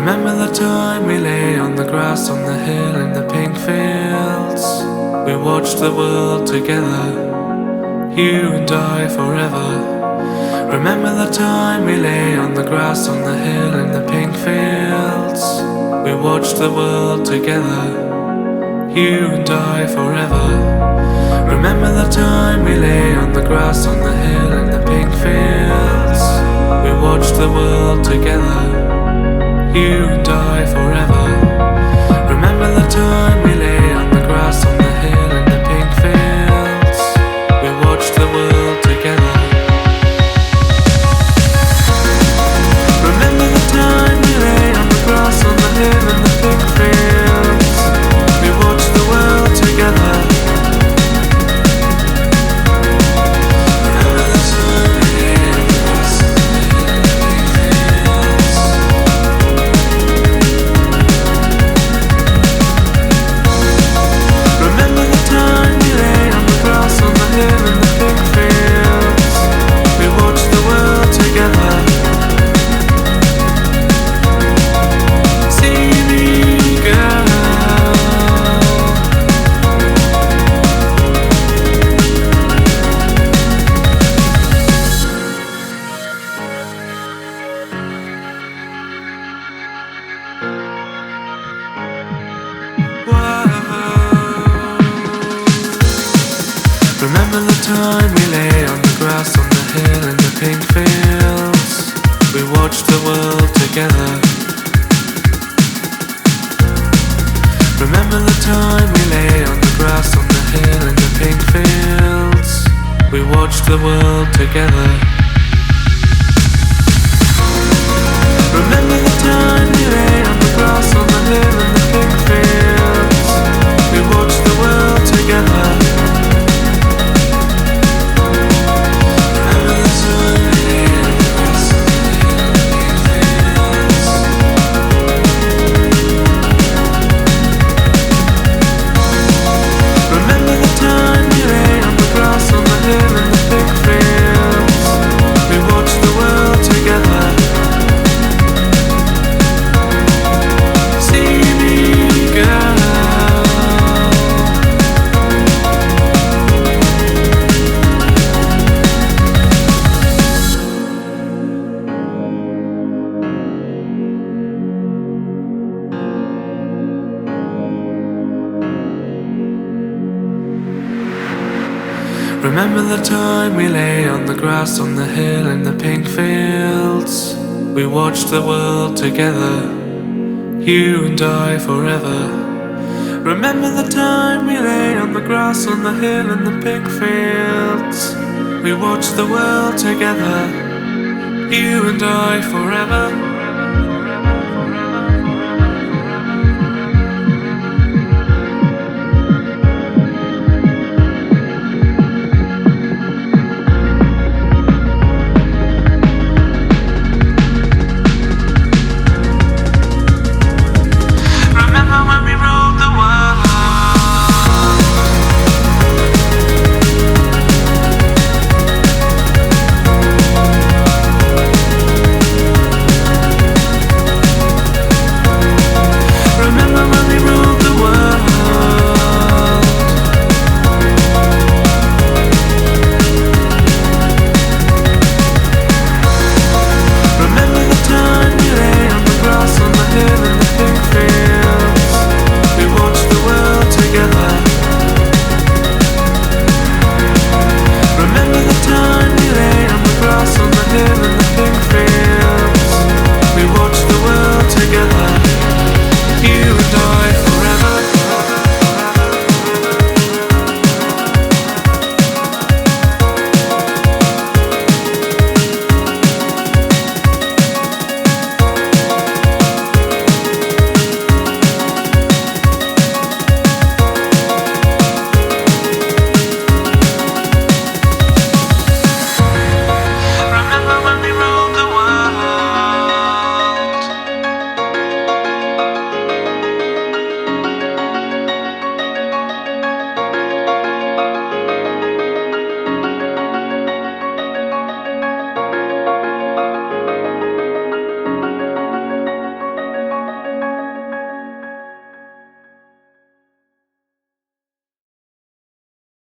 Remember the time we lay on the grass on the hill in the pink fields. We watched the world together, you and I forever. Remember the time we lay on the grass on the hill in the pink fields. We watched the world together, you and I forever. Remember the time we lay on the grass on the hill in the pink fields. We watched the world together, you and I forever. Remember the time we lay on the grass on the hill in the pink fields. We watched the world together. Remember the time we lay on the grass on the hill in the pink fields. We watched the world together. Remember the time we lay on the grass on the hill in the pink fields. Remember the time we lay on the grass on the hill in the pink fields. We watched the world together. See me, girl. Remember the time we lay on the grass on the hill in the pink fields. We watched the world together. Remember the time we lay on the grass on the hill in the pink fields. We watched the world together. Remember the time we lay on the grass on the hill in the pink fields. We watched the world together. Remember the time we lay on the grass on the hill in the pink fields. Remember the time we lay on the grass on the hill in the pink fields. We watched the world together. See me, girl. Remember the time we lay on the grass on the hill in the pink fields. We watched the world together, you and I forever. Remember the time we lay on the grass on the hill in the pink fields. We watched the world together, you and I forever.